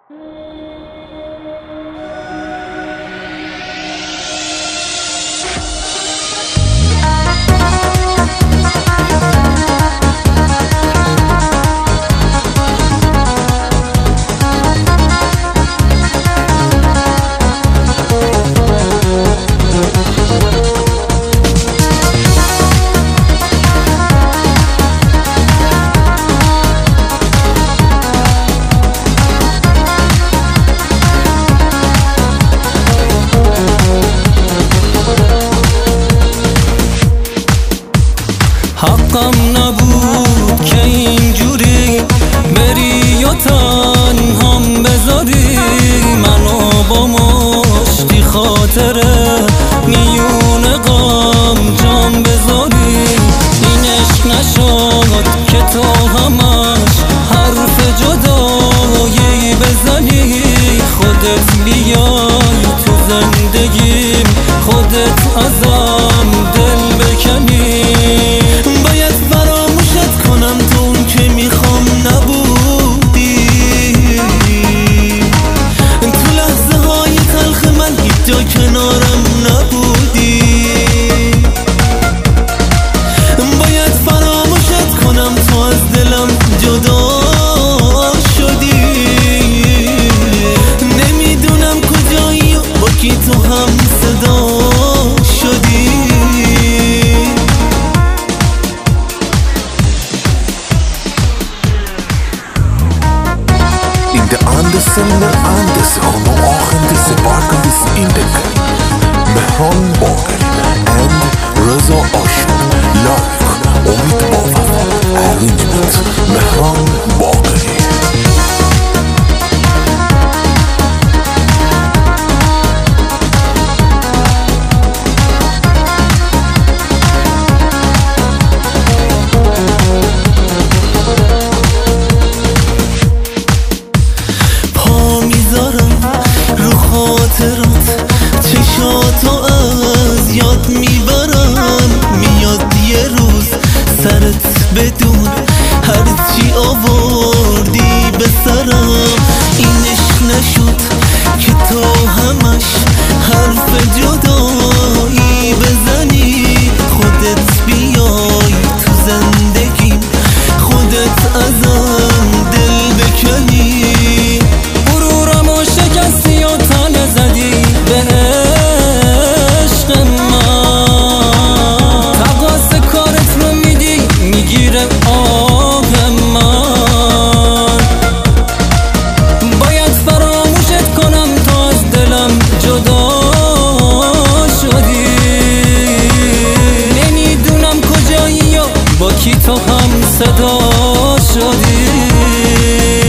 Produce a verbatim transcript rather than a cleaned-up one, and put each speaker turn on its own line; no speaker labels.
حقم نبود که اینجوری بری و تنهام بذاری منو با مشتی خاطره میون غم جام بذاری. این عشق نشد که تو همش حرف جدایی بزنی، خودت بیای تو زندگیم، خودت ازم دل بکنی. کنارم نبودی، باید فراموشت کنم تو از دلم جدا شدی. نمیدونم کجایی و با کی تو هم صدا شدی.
Inte Anders eller Anders har nog åkande sig bakom vis indek Mehran Bagari and Reza Ashur Live Omid Baba Arrangement Mehran Bagari.
چشاتو از یاد میبرم، میاد یه روز سرت بدون هرچی آوردی به سرم. این عشق نشد که تو همش حرف جدایی بزنی، خودت بیای تو زندگیم، خودت ازم دل بکنی. غرورم و شکستی و تنه زدی به عشق من، تقاص کارت رو میدی میگیره آه من. باید فراموشت کنم تو از دلم جدا شدی. نمیدونم کجایی و با کی تو هم صدا شدی.